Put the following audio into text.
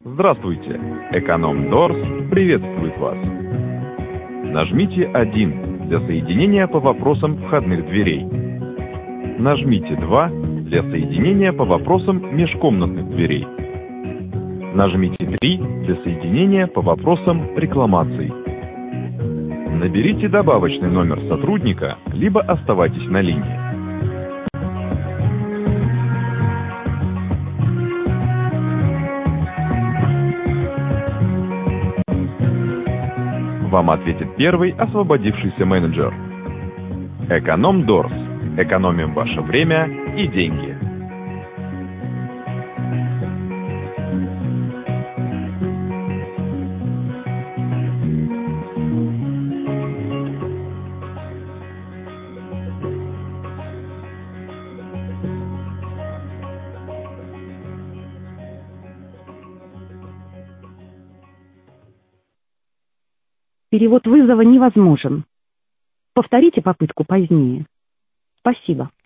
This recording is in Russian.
Здравствуйте! Эконом Дорс приветствует вас. Нажмите 1 для соединения по вопросам входных дверей. Нажмите 2 для соединения по вопросам межкомнатных дверей. Нажмите 3 для соединения по вопросам рекламаций. Наберите добавочный номер сотрудника, либо оставайтесь на линии. Вам ответит первый освободившийся менеджер. Эконом Дорс. Экономим ваше время и деньги. Перевод вызова невозможен. Повторите попытку позднее. Спасибо.